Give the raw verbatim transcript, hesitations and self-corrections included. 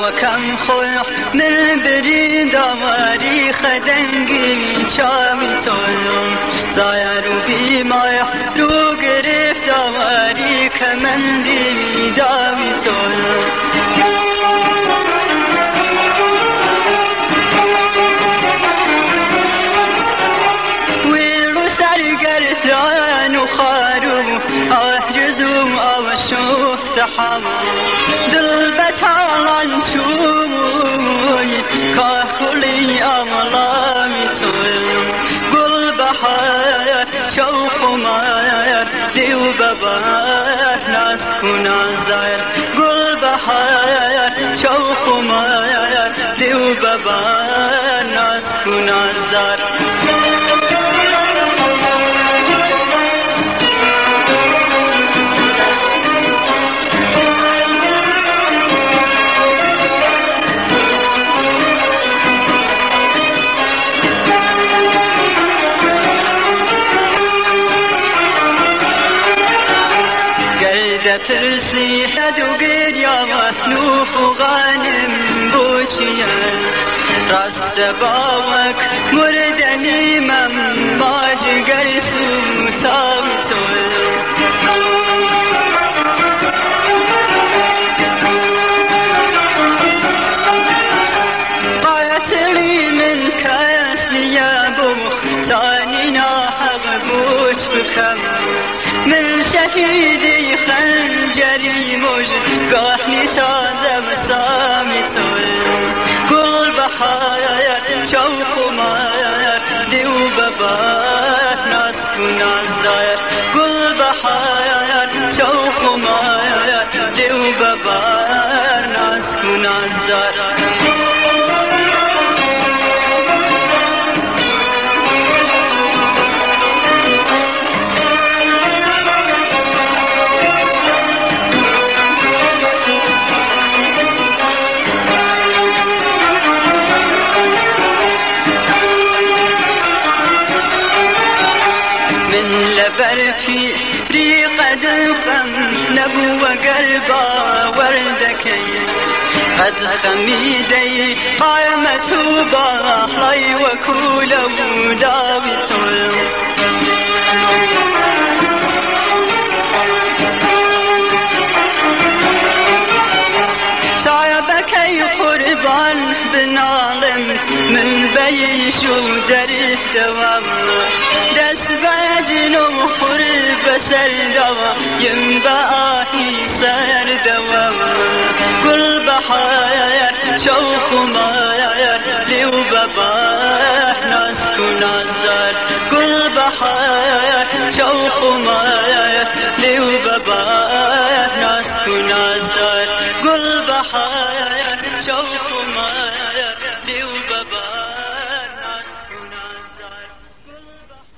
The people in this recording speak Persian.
وكم خوح من بريد واري خدنجي شامي تولم زايرو بما يحلو قرفت واري كمن دي دامي تولم ويلو سرقرثان وخارو أحجزو أوشوف سحاب دل بتعلن شوي كاكلي أملامي تولم قل بحر شوق ماير ليو ببار ناسكو نازدار قل بحر شوق ماير ليو ببار ناسكو نازدار ترسي حد وقير يا محنوف وغانم بوشيان راس باوك مردني من باج قرسو تابتو قاتلي من كاس يا بوخ تاني ناحق بوش بكم من شهيدي خنجري موج قاحني تاذا مسامي تولم قل بحاير شوق ماير ديو ببات ناسكو ناس داير قل بحاير شوق ماير ديو ببات ناسكو ناس داير برفي ريقة دخم نبو قربا وردكي قد خميدي قامت باحلي وكولا وداوي تولم تعبكي قربان بنالم من بيش ودره دوام دس باجنو خرب سر دوام ينباحي سر دوام قل بحاير شوق ماير ليو بباح ناسكو نازار قل بحاير شوق ماير